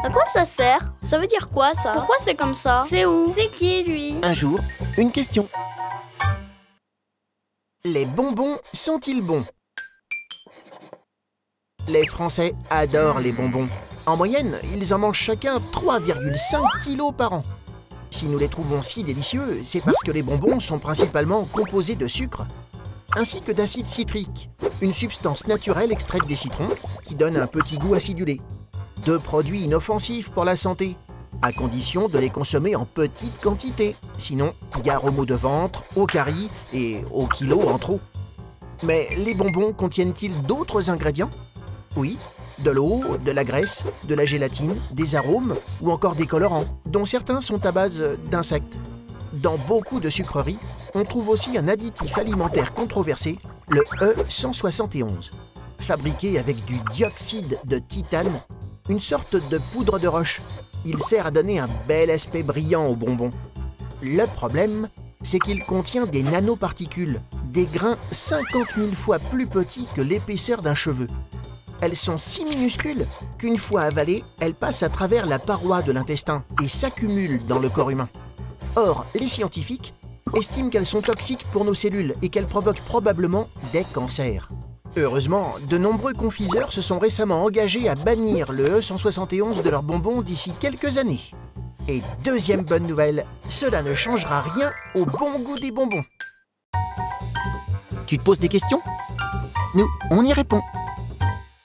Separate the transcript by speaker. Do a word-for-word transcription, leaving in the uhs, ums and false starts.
Speaker 1: À quoi ça sert? Ça veut dire quoi ça? Pourquoi c'est comme ça? C'est où? C'est qui lui?
Speaker 2: Un jour, une question. Les bonbons sont-ils bons? Les Français adorent les bonbons. En moyenne, ils en mangent chacun trois virgule cinq kilos par an. Si nous les trouvons si délicieux, c'est parce que les bonbons sont principalement composés de sucre, ainsi que d'acide citrique, une substance naturelle extraite des citrons qui donne un petit goût acidulé. Deux produits inoffensifs pour la santé, à condition de les consommer en petite quantité. Sinon, gare aux maux de ventre, aux caries et aux kilos en trop. Mais les bonbons contiennent-ils d'autres ingrédients? Oui, de l'eau, de la graisse, de la gélatine, des arômes ou encore des colorants, dont certains sont à base d'insectes. Dans beaucoup de sucreries, on trouve aussi un additif alimentaire controversé, le E cent soixante et onze. Fabriqué avec du dioxyde de titane, une sorte de poudre de roche, il sert à donner un bel aspect brillant aux bonbons. Le problème, c'est qu'il contient des nanoparticules, des grains cinquante mille fois plus petits que l'épaisseur d'un cheveu. Elles sont si minuscules qu'une fois avalées, elles passent à travers la paroi de l'intestin et s'accumulent dans le corps humain. Or, les scientifiques estiment qu'elles sont toxiques pour nos cellules et qu'elles provoquent probablement des cancers. Heureusement, de nombreux confiseurs se sont récemment engagés à bannir le E cent soixante et onze de leurs bonbons d'ici quelques années. Et deuxième bonne nouvelle, cela ne changera rien au bon goût des bonbons. Tu te poses des questions? Nous, on y répond.